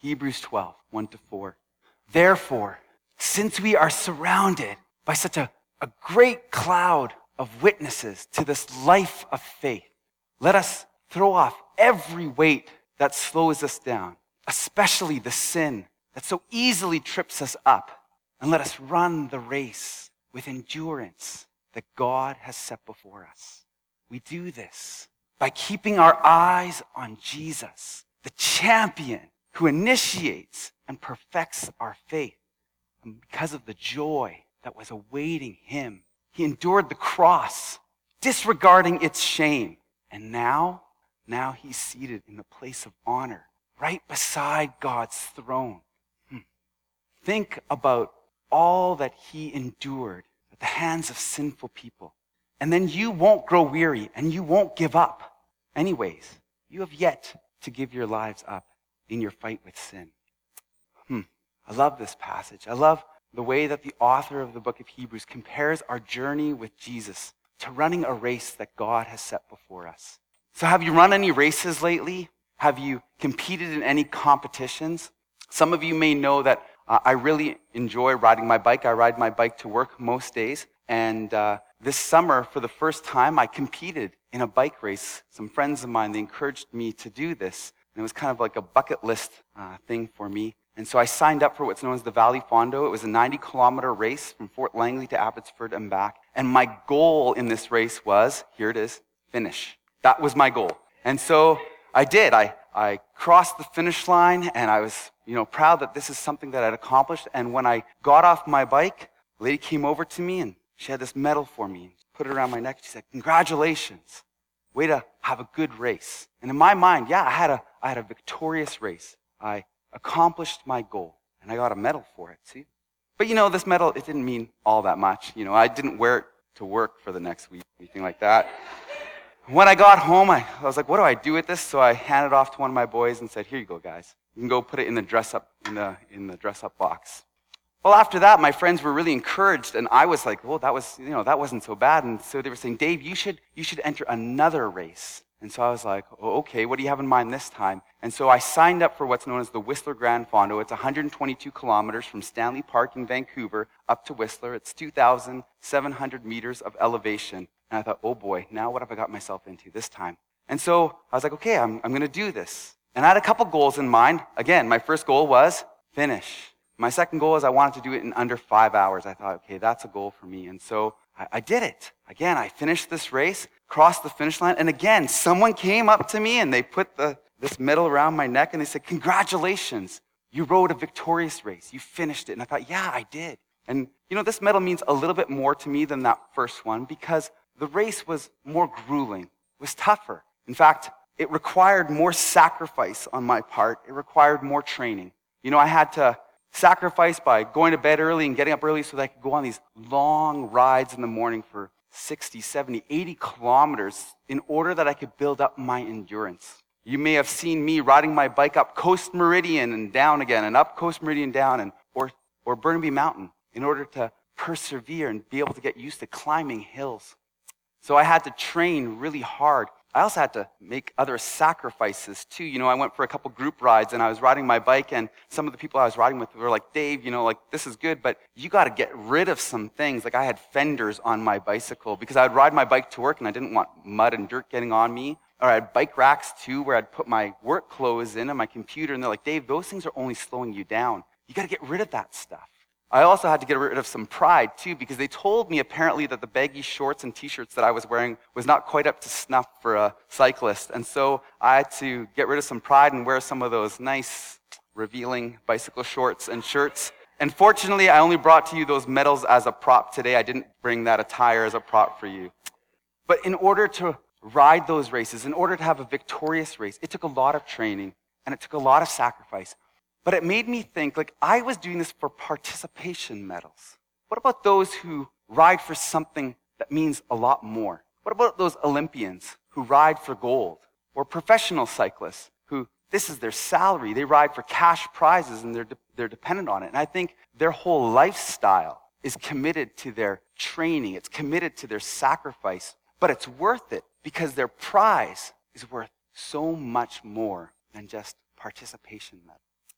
Hebrews 12, 1-4. Therefore, since we are surrounded by such a great cloud of witnesses to this life of faith, let us throw off every weight that slows us down, especially the sin that so easily trips us up, and let us run the race with endurance that God has set before us. We do this by keeping our eyes on Jesus, the champion who initiates and perfects our faith. And because of the joy that was awaiting him, he endured the cross, disregarding its shame. And now he's seated in the place of honor, right beside God's throne. Think about all that he endured at the hands of sinful people. And then you won't grow weary and you won't give up. Anyways, you have yet to give your lives up in your fight with sin. I love this passage. I love the way that the author of the book of Hebrews compares our journey with Jesus to running a race that God has set before us. So have you run any races lately? Have you competed in any competitions? Some of you may know that I really enjoy riding my bike. I ride my bike to work most days. And this summer, for the first time, I competed in a bike race. Some friends of mine, they encouraged me to do this. And it was kind of like a bucket list thing for me. And so I signed up for what's known as the Valley Fondo. It was a 90-kilometer race from Fort Langley to Abbotsford and back. And my goal in this race was, here it is, finish. That was my goal. And so I did. I crossed the finish line, and I was, proud that this is something that I'd accomplished. And when I got off my bike, a lady came over to me, and she had this medal for me, put it around my neck. She said, "Congratulations. Way to have a good race." And in my mind, yeah, I had a victorious race. I accomplished my goal, and I got a medal for it, see? But this medal, it didn't mean all that much. I didn't wear it to work for the next week, anything like that. When I got home, I was like, what do I do with this? So I handed it off to one of my boys and said, here you go, guys. You can go put it in the dress-up box. Well, after that, my friends were really encouraged, and I was like, well, that wasn't so bad. And so they were saying, Dave, you should enter another race. And so I was like, oh, okay, what do you have in mind this time? And so I signed up for what's known as the Whistler Grand Fondo. It's 122 kilometers from Stanley Park in Vancouver up to Whistler. It's 2,700 meters of elevation. And I thought, oh boy, now what have I got myself into this time? And so I was like, okay, I'm going to do this. And I had a couple goals in mind. Again, my first goal was finish. My second goal is I wanted to do it in under 5 hours. I thought, okay, that's a goal for me. And so I did it. Again, I finished this race, crossed the finish line, and again, someone came up to me and they put this medal around my neck and they said, congratulations, you rode a victorious race. You finished it. And I thought, yeah, I did. And this medal means a little bit more to me than that first one because the race was more grueling, was tougher. In fact, it required more sacrifice on my part. It required more training. I had to sacrifice by going to bed early and getting up early so that I could go on these long rides in the morning for 60, 70, 80 kilometers in order that I could build up my endurance. You may have seen me riding my bike up Coast Meridian and down again, and up Coast Meridian down, or Burnaby Mountain in order to persevere and be able to get used to climbing hills. So I had to train really hard. I also had to make other sacrifices too. I went for a couple group rides and I was riding my bike and some of the people I was riding with were like, Dave, this is good, but you got to get rid of some things. Like I had fenders on my bicycle because I would ride my bike to work and I didn't want mud and dirt getting on me. Or I had bike racks too where I'd put my work clothes in and my computer and they're like, Dave, those things are only slowing you down. You got to get rid of that stuff. I also had to get rid of some pride too because they told me apparently that the baggy shorts and t-shirts that I was wearing was not quite up to snuff for a cyclist. And so I had to get rid of some pride and wear some of those nice revealing bicycle shorts and shirts. And fortunately, I only brought to you those medals as a prop today. I didn't bring that attire as a prop for you. But in order to ride those races, in order to have a victorious race, it took a lot of training and it took a lot of sacrifice. But it made me think, I was doing this for participation medals. What about those who ride for something that means a lot more? What about those Olympians who ride for gold? Or professional cyclists who, this is their salary, they ride for cash prizes and they're dependent on it. And I think their whole lifestyle is committed to their training. It's committed to their sacrifice. But it's worth it because their prize is worth so much more than just participation medals.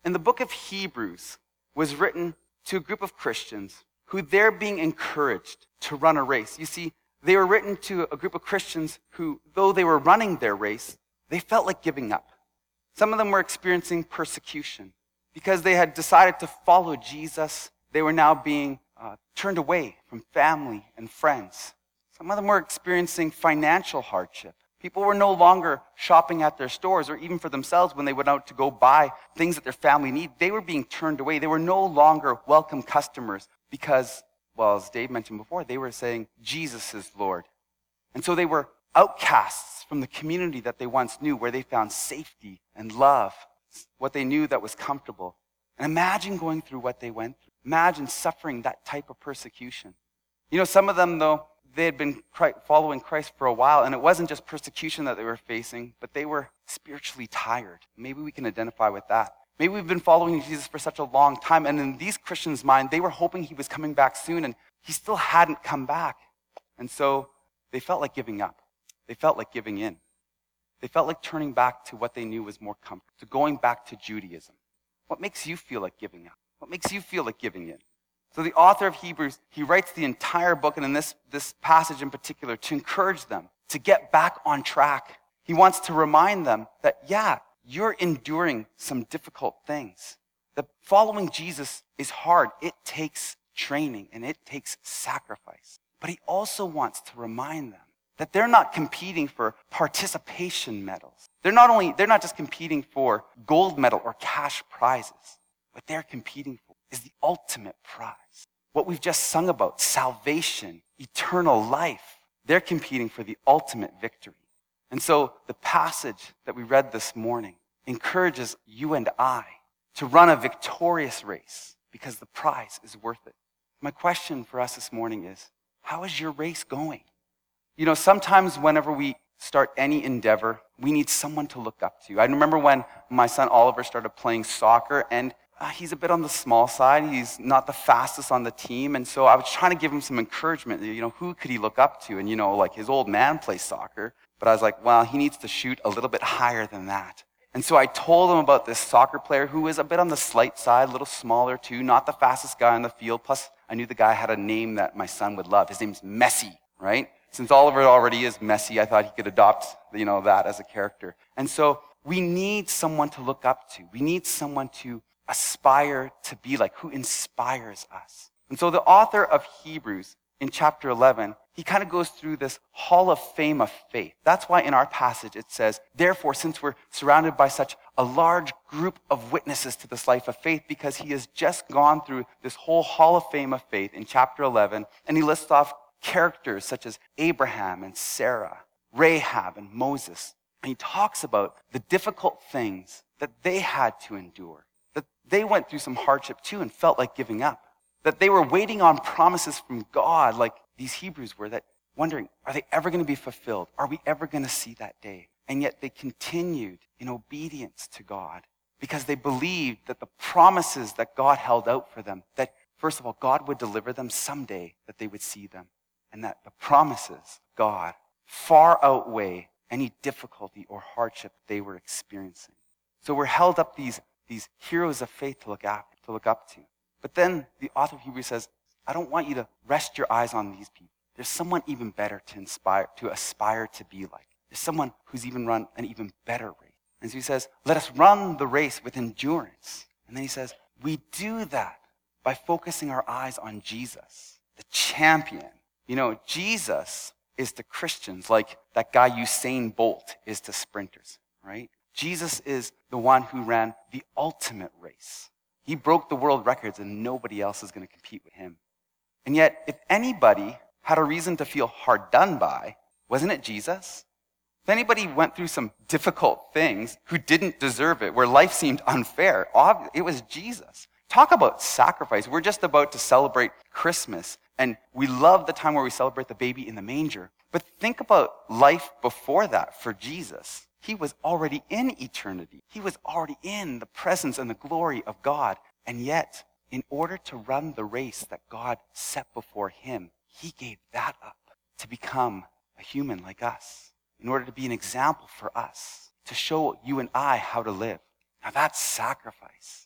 And the book of Hebrews was written to a group of Christians who they're being encouraged to run a race. You see, they were written to a group of Christians who, though they were running their race, they felt like giving up. Some of them were experiencing persecution because they had decided to follow Jesus. They were now being turned away from family and friends. Some of them were experiencing financial hardship. People were no longer shopping at their stores or even for themselves when they went out to go buy things that their family need. They were being turned away. They were no longer welcome customers because, well, as Dave mentioned before, they were saying Jesus is Lord. And so they were outcasts from the community that they once knew, where they found safety and love, what they knew that was comfortable. And imagine going through what they went through. Imagine suffering that type of persecution. You know, some of them, though, they had been following Christ for a while, and it wasn't just persecution that they were facing, but they were spiritually tired. Maybe we can identify with that. Maybe we've been following Jesus for such a long time, and in these Christians' mind, they were hoping he was coming back soon, and he still hadn't come back. And so they felt like giving up. They felt like giving in. They felt like turning back to what they knew was more comfortable, to going back to Judaism. What makes you feel like giving up? What makes you feel like giving in? So the author of Hebrews, he writes the entire book, and in this passage in particular, to encourage them to get back on track. He wants to remind them that, yeah, you're enduring some difficult things. That following Jesus is hard. It takes training and it takes sacrifice. But he also wants to remind them that they're not competing for participation medals. They're not just competing for gold medal or cash prizes. What they're competing for is the ultimate prize. What we've just sung about, salvation, eternal life. They're competing for the ultimate victory. And so the passage that we read this morning encourages you and I to run a victorious race because the prize is worth it. My question for us this morning is, how is your race going? You know, sometimes whenever we start any endeavor, we need someone to look up to. I remember when my son Oliver started playing soccer, and he's a bit on the small side. He's not the fastest on the team. And so I was trying to give him some encouragement. You know, who could he look up to? And, you know, like his old man plays soccer. But I was like, well, he needs to shoot a little bit higher than that. And so I told him about this soccer player who was a bit on the slight side, a little smaller too, not the fastest guy on the field. Plus, I knew the guy had a name that my son would love. His name's Messi, right? Since Oliver already is Messi, I thought he could adopt, that as a character. And so we need someone to look up to. We need someone to aspire to be like, who inspires us. And so the author of Hebrews in chapter 11, he kind of goes through this hall of fame of faith. That's why in our passage it says, therefore, since we're surrounded by such a large group of witnesses to this life of faith, because he has just gone through this whole hall of fame of faith in chapter 11, and he lists off characters such as Abraham and Sarah, Rahab and Moses. And he talks about the difficult things that they had to endure, that they went through some hardship too and felt like giving up, that they were waiting on promises from God like these Hebrews were, that wondering, are they ever going to be fulfilled? Are we ever going to see that day? And yet they continued in obedience to God because they believed that the promises that God held out for them, that first of all, God would deliver them someday, that they would see them, and that the promises of God far outweigh any difficulty or hardship they were experiencing. So we're held up these heroes of faith to look up to. But then the author of Hebrews says, I don't want you to rest your eyes on these people. There's someone even better to aspire to be like. There's someone who's even run an even better race. And so he says, let us run the race with endurance. And then he says, we do that by focusing our eyes on Jesus, the champion. You know, Jesus is to Christians like that guy Usain Bolt is to sprinters, right? Jesus is the one who ran the ultimate race. He broke the world records and nobody else is going to compete with him. And yet, if anybody had a reason to feel hard done by, wasn't it Jesus? If anybody went through some difficult things who didn't deserve it, where life seemed unfair, it was Jesus. Talk about sacrifice. We're just about to celebrate Christmas, and we love the time where we celebrate the baby in the manger. But think about life before that for Jesus. He was already in eternity. He was already in the presence and the glory of God. And yet, in order to run the race that God set before him, he gave that up to become a human like us, in order to be an example for us, to show you and I how to live. Now that's sacrifice.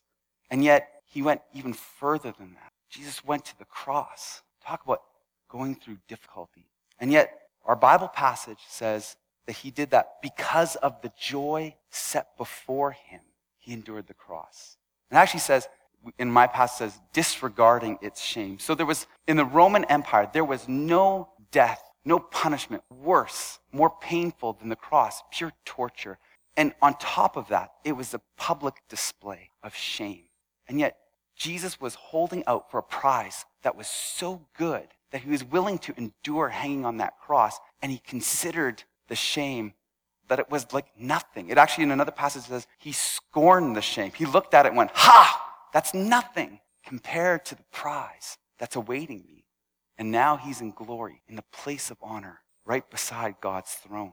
And yet he went even further than that. Jesus went to the cross. Talk about going through difficulty. And yet our Bible passage says that he did that because of the joy set before him. He endured the cross. And it actually says, in my passage says, disregarding its shame. So there was, in the Roman Empire, there was no death, no punishment worse, more painful than the cross, pure torture. And on top of that, it was a public display of shame. And yet Jesus was holding out for a prize that was so good that he was willing to endure hanging on that cross, and he considered the shame that it was like nothing. It actually, in another passage, says he scorned the shame. He looked at it and went, ha! That's nothing compared to the prize that's awaiting me. And now he's in glory, in the place of honor, right beside God's throne.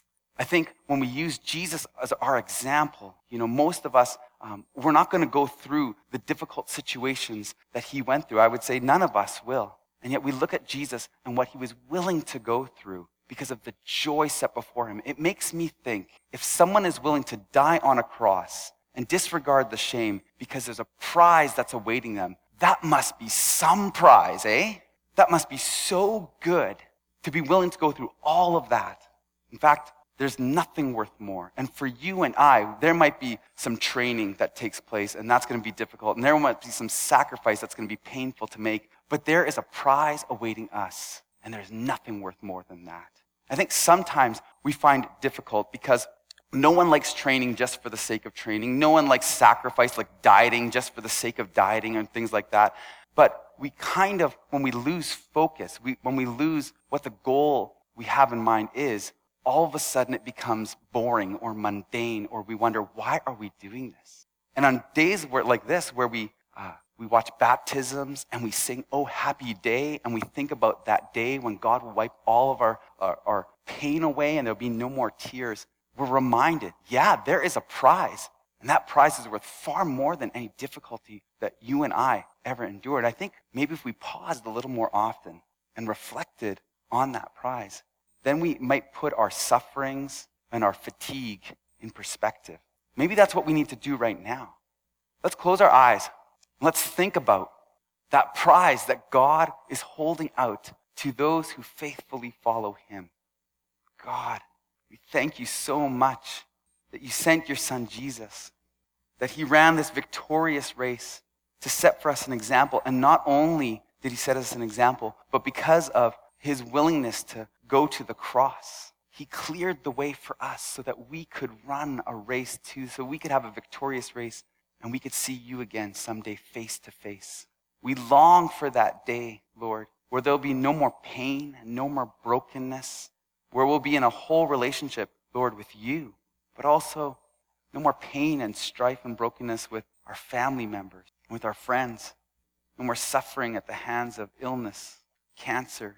I think when we use Jesus as our example, most of us, we're not going to go through the difficult situations that he went through. I would say none of us will. And yet we look at Jesus and what he was willing to go through because of the joy set before him. It makes me think, if someone is willing to die on a cross and disregard the shame because there's a prize that's awaiting them, that must be some prize, eh? That must be so good to be willing to go through all of that. In fact, there's nothing worth more. And for you and I, there might be some training that takes place, and that's going to be difficult. And there might be some sacrifice that's going to be painful to make. But there is a prize awaiting us, and there's nothing worth more than that. I think sometimes we find it difficult because no one likes training just for the sake of training. No one likes sacrifice, like dieting just for the sake of dieting and things like that. But we kind of, when we lose focus, when we lose what the goal we have in mind is, all of a sudden it becomes boring or mundane, or we wonder, why are we doing this? And on days like this, where we watch baptisms and we sing, "Oh, happy day," and we think about that day when God will wipe all of our pain away and there'll be no more tears, we're reminded, yeah, there is a prize. And that prize is worth far more than any difficulty that you and I ever endured. I think maybe if we paused a little more often and reflected on that prize, then we might put our sufferings and our fatigue in perspective. Maybe that's what we need to do right now. Let's close our eyes. Let's think about that prize that God is holding out to those who faithfully follow him. God, we thank you so much that you sent your son Jesus, that he ran this victorious race to set for us an example. And not only did he set us an example, but because of his willingness to go to the cross, he cleared the way for us so that we could run a race too, so we could have a victorious race and we could see you again someday face to face. We long for that day, Lord, where there'll be no more pain and no more brokenness, where we'll be in a whole relationship, Lord, with you, but also no more pain and strife and brokenness with our family members, with our friends, no more suffering at the hands of illness, cancer,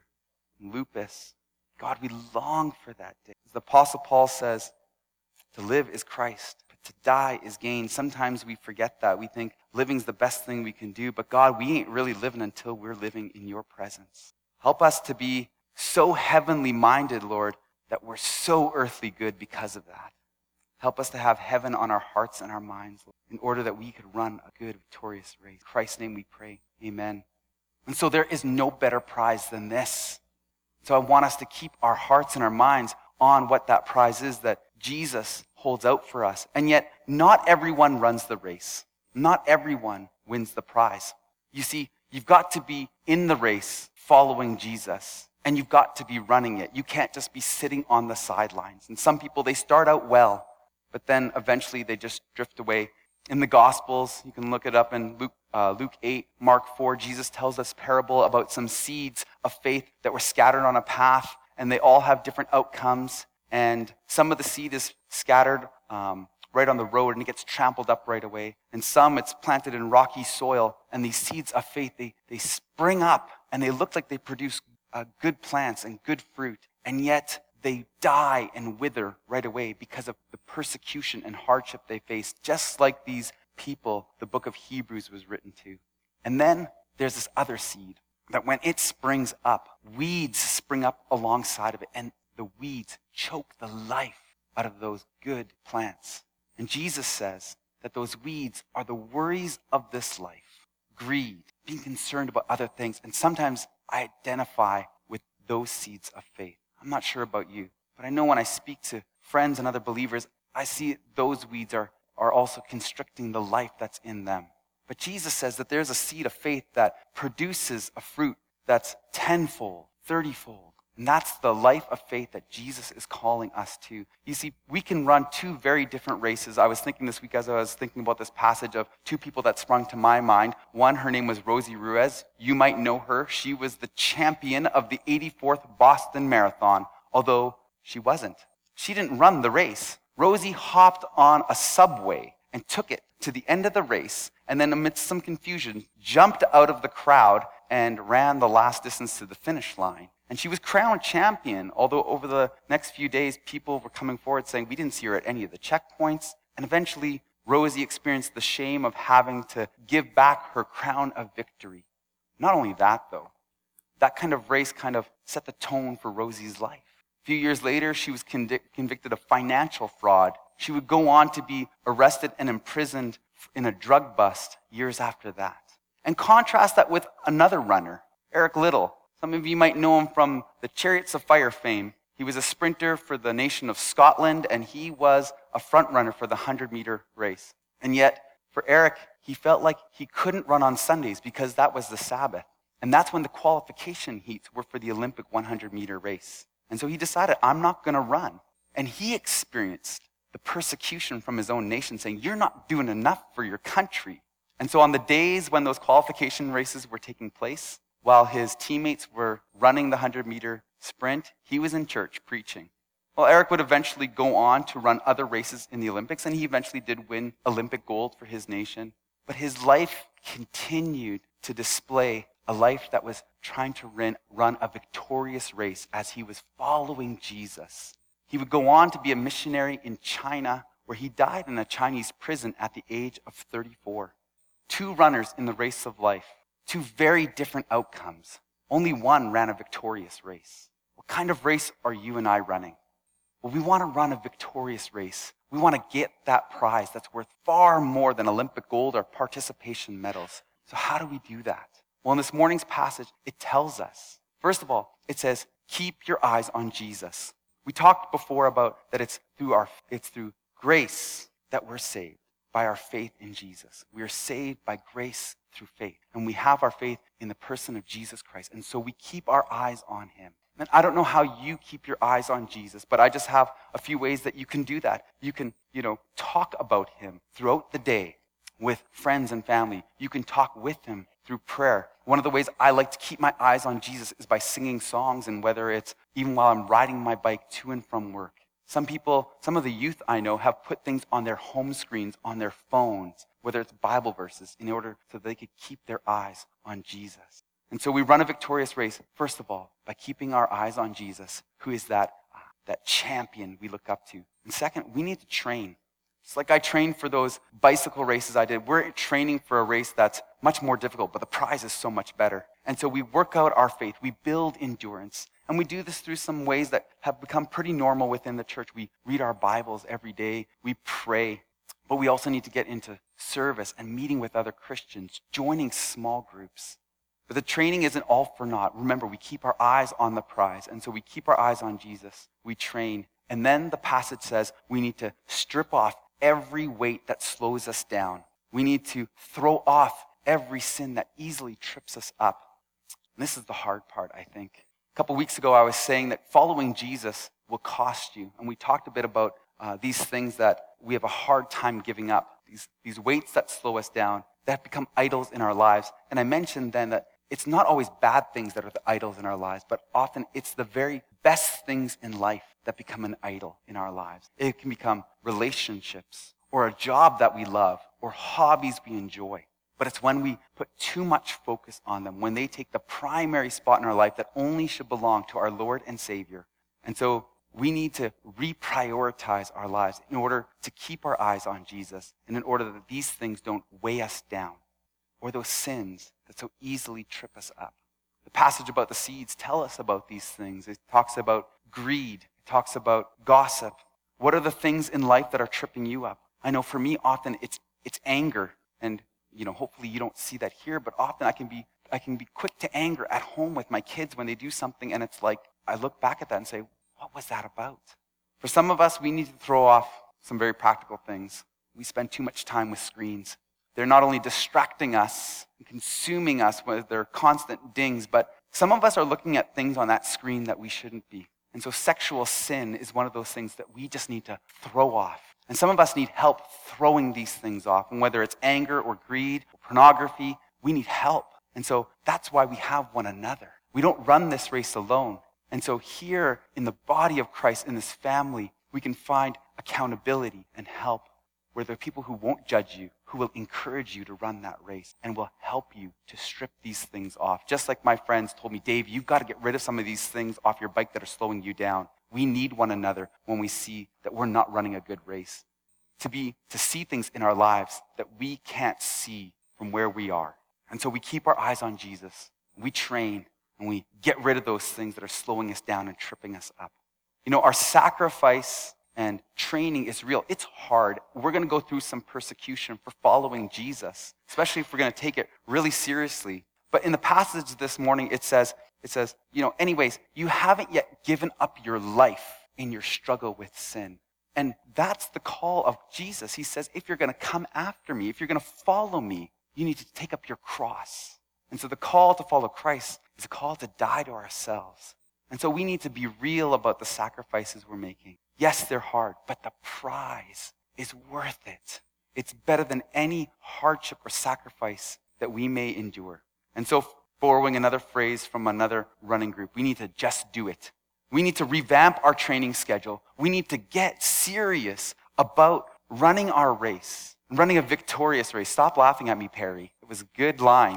lupus. God, we long for that day. As the Apostle Paul says, to live is Christ, but to die is gain. Sometimes we forget that. We think living's the best thing we can do, but God, we ain't really living until we're living in your presence. Help us to be so heavenly minded, Lord, that we're so earthly good because of that. Help us to have heaven on our hearts and our minds, Lord, in order that we could run a good, victorious race. In Christ's name we pray. Amen. And so there is no better prize than this. So I want us to keep our hearts and our minds on what that prize is that Jesus holds out for us. And yet, not everyone runs the race. Not everyone wins the prize. You see, you've got to be in the race following Jesus, and you've got to be running it. You can't just be sitting on the sidelines. And some people, they start out well, but then eventually they just drift away. In the Gospels, you can look it up in Luke 8, Mark 4, Jesus tells us parable about some seeds of faith that were scattered on a path, and they all have different outcomes. And some of the seed is scattered right on the road, and it gets trampled up right away. And some, it's planted in rocky soil, and these seeds of faith, they spring up, and they look like they produce good plants and good fruit, and yet they die and wither right away because of the persecution and hardship they face, just like these people the book of Hebrews was written to. And then there's this other seed that when it springs up, weeds spring up alongside of it, and the weeds choke the life out of those good plants. And Jesus says that those weeds are the worries of this life, greed, being concerned about other things. And sometimes I identify with those seeds of faith. I'm not sure about you, but I know when I speak to friends and other believers, I see those weeds are also constricting the life that's in them. But Jesus says that there's a seed of faith that produces a fruit that's tenfold, 30-fold. And that's the life of faith that Jesus is calling us to. You see, we can run two very different races. I was thinking this week as I was thinking about this passage of two people that sprung to my mind. One, her name was Rosie Ruiz. You might know her. She was the champion of the 84th Boston Marathon, although she wasn't. She didn't run the race. Rosie hopped on a subway and took it to the end of the race, and then amidst some confusion, jumped out of the crowd and ran the last distance to the finish line. And she was crowned champion, although over the next few days, people were coming forward saying, we didn't see her at any of the checkpoints. And eventually, Rosie experienced the shame of having to give back her crown of victory. Not only that, though, that kind of race kind of set the tone for Rosie's life. A few years later, she was convicted of financial fraud. She would go on to be arrested and imprisoned in a drug bust years after that. And contrast that with another runner, Eric Liddell. Some of you might know him from the Chariots of Fire fame. He was a sprinter for the nation of Scotland, and he was a front runner for the 100-meter race. And yet, for Eric, he felt like he couldn't run on Sundays because that was the Sabbath. And that's when the qualification heats were for the Olympic 100-meter race. And so he decided, I'm not going to run. And he experienced the persecution from his own nation, saying, you're not doing enough for your country. And so on the days when those qualification races were taking place, while his teammates were running the 100-meter sprint, he was in church preaching. Well, Eric would eventually go on to run other races in the Olympics, and he eventually did win Olympic gold for his nation. But his life continued to display a life that was trying to run a victorious race as he was following Jesus. He would go on to be a missionary in China, where he died in a Chinese prison at the age of 34. Two runners in the race of life. Two very different outcomes. Only one ran a victorious race. What kind of race are you and I running? Well, we want to run a victorious race. We want to get that prize that's worth far more than Olympic gold or participation medals. So how do we do that? Well, in this morning's passage, it tells us. First of all, it says, keep your eyes on Jesus. We talked before about that it's through grace that we're saved, by our faith in Jesus. We are saved by grace through faith. And we have our faith in the person of Jesus Christ. And so we keep our eyes on him. And I don't know how you keep your eyes on Jesus, but I just have a few ways that you can do that. You can, talk about him throughout the day with friends and family. You can talk with him through prayer. One of the ways I like to keep my eyes on Jesus is by singing songs, and whether it's even while I'm riding my bike to and from work. Some of the youth I know have put things on their home screens, on their phones, whether it's Bible verses, in order so they could keep their eyes on Jesus. And so we run a victorious race, first of all, by keeping our eyes on Jesus, who is that champion we look up to. And second, we need to train. It's like I trained for those bicycle races I did. We're training for a race that's much more difficult, but the prize is so much better. And so we work out our faith. We build endurance. And we do this through some ways that have become pretty normal within the church. We read our Bibles every day. We pray. But we also need to get into service and meeting with other Christians, joining small groups. But the training isn't all for naught. Remember, we keep our eyes on the prize. And so we keep our eyes on Jesus. We train. And then the passage says we need to strip off every weight that slows us down. We need to throw off every sin that easily trips us up. And this is the hard part, I think. A couple weeks ago, I was saying that following Jesus will cost you. And we talked a bit about these things that we have a hard time giving up, these weights that slow us down, that become idols in our lives. And I mentioned then that it's not always bad things that are the idols in our lives, but often it's the very best things in life that become an idol in our lives. It can become relationships, or a job that we love, or hobbies we enjoy. But it's when we put too much focus on them, when they take the primary spot in our life that only should belong to our Lord and Savior. And so we need to reprioritize our lives in order to keep our eyes on Jesus, and in order that these things don't weigh us down, or those sins that so easily trip us up. The passage about the seeds tell us about these things. It talks about greed. It talks about gossip. What are the things in life that are tripping you up? I know for me, often it's it's anger. And, hopefully you don't see that here, but often I can be quick to anger at home with my kids when they do something, and it's like, I look back at that and say, what was that about? For some of us, we need to throw off some very practical things. We spend too much time with screens. They're not only distracting us and consuming us with their constant dings, but some of us are looking at things on that screen that we shouldn't be. And so sexual sin is one of those things that we just need to throw off. And some of us need help throwing these things off. And whether it's anger or greed or pornography, we need help. And so that's why we have one another. We don't run this race alone. And so here in the body of Christ, in this family, we can find accountability and help, where there are people who won't judge you, who will encourage you to run that race and will help you to strip these things off. Just like my friends told me, Dave, you've got to get rid of some of these things off your bike that are slowing you down. We need one another when we see that we're not running a good race. To see things in our lives that we can't see from where we are. And so we keep our eyes on Jesus. We train and we get rid of those things that are slowing us down and tripping us up. Our sacrifice and training is real. It's hard. We're going to go through some persecution for following Jesus, especially if we're going to take it really seriously. But in the passage this morning, it says, anyways, you haven't yet given up your life in your struggle with sin. And that's the call of Jesus. He says, if you're going to come after me, if you're going to follow me, you need to take up your cross. And so the call to follow Christ is a call to die to ourselves. And so we need to be real about the sacrifices we're making. Yes, they're hard, but the prize is worth it. It's better than any hardship or sacrifice that we may endure. And so, borrowing another phrase from another running group, we need to just do it. We need to revamp our training schedule. We need to get serious about running our race, running a victorious race. Stop laughing at me, Perry. It was a good line.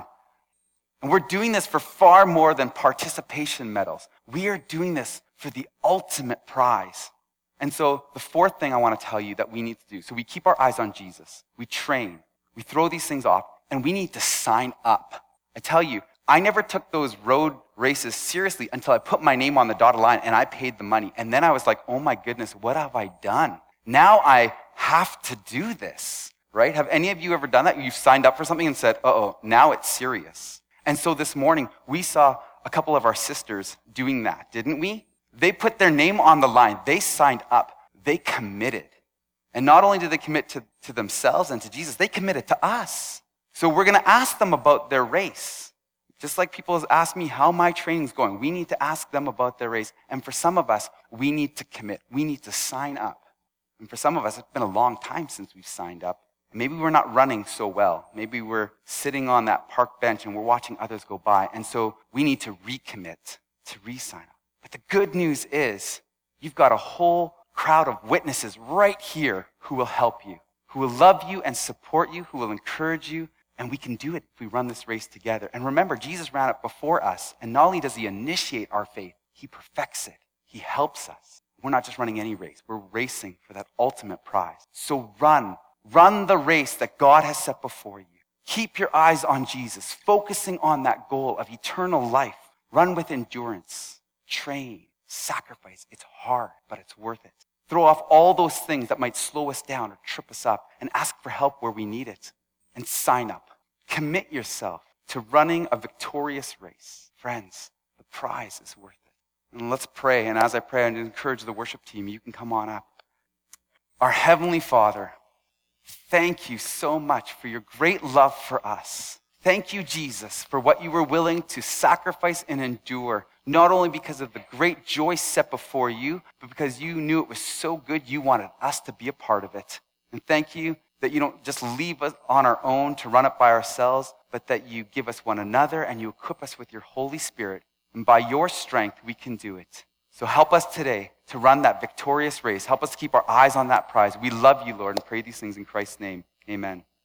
And we're doing this for far more than participation medals. We are doing this for the ultimate prize. And so the fourth thing I want to tell you that we need to do, so we keep our eyes on Jesus, we train, we throw these things off, and we need to sign up. I tell you, I never took those road races seriously until I put my name on the dotted line and I paid the money. And then I was like, oh my goodness, what have I done? Now I have to do this, right? Have any of you ever done that? You've signed up for something and said, now it's serious. And so this morning, we saw a couple of our sisters doing that, didn't we? They put their name on the line. They signed up. They committed. And not only did they commit to themselves and to Jesus, they committed to us. So we're going to ask them about their race. Just like people ask me how my training's going, we need to ask them about their race. And for some of us, we need to commit. We need to sign up. And for some of us, it's been a long time since we've signed up. Maybe we're not running so well. Maybe we're sitting on that park bench and we're watching others go by. And so we need to recommit, to re-sign up. But the good news is you've got a whole crowd of witnesses right here who will help you, who will love you and support you, who will encourage you. And we can do it if we run this race together. And remember, Jesus ran it before us. And not only does he initiate our faith, he perfects it. He helps us. We're not just running any race. We're racing for that ultimate prize. So run the race that God has set before you. Keep your eyes on Jesus, focusing on that goal of eternal life. Run with endurance. Train, sacrifice. It's hard, but it's worth it. Throw off all those things that might slow us down or trip us up and ask for help where we need it. And sign up. Commit yourself to running a victorious race. Friends, the prize is worth it. And let's pray. And as I pray, I encourage the worship team. You can come on up. Our Heavenly Father, thank you so much for your great love for us. Thank you, Jesus, for what you were willing to sacrifice and endure, not only because of the great joy set before you, but because you knew it was so good you wanted us to be a part of it. And thank you that you don't just leave us on our own to run it by ourselves, but that you give us one another and you equip us with your Holy Spirit. And by your strength, we can do it. So help us today to run that victorious race. Help us to keep our eyes on that prize. We love you, Lord, and pray these things in Christ's name. Amen.